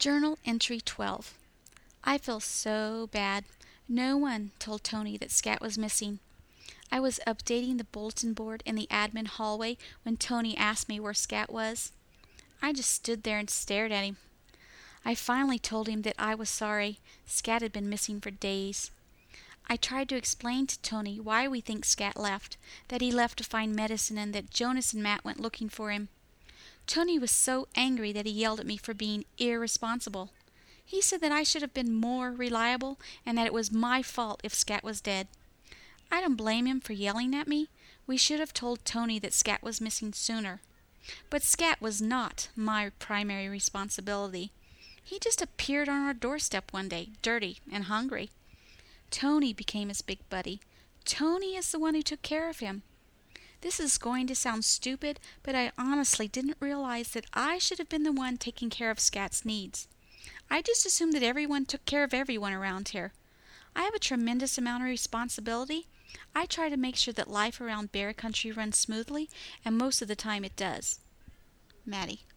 Journal Entry 12. I feel so bad. No one told Tony that Scat was missing. I was updating the bulletin board in the admin hallway when Tony asked me where Scat was. I just stood there and stared at him. I finally told him that I was sorry. Scat had been missing for days. I tried to explain to Tony why we think Scat left, that he left to find medicine and that Jonas and Matt went looking for him. Tony was so angry that he yelled at me for being irresponsible. He said that I should have been more reliable and that it was my fault if Scat was dead. I don't blame him for yelling at me. We should have told Tony that Scat was missing sooner. But Scat was not my primary responsibility. He just appeared on our doorstep one day, dirty and hungry. Tony became his big buddy. Tony is the one who took care of him. This is going to sound stupid, but I honestly didn't realize that I should have been the one taking care of Scat's needs. I just assumed that everyone took care of everyone around here. I have a tremendous amount of responsibility. I try to make sure that life around Bear Country runs smoothly, and most of the time it does. Maddie.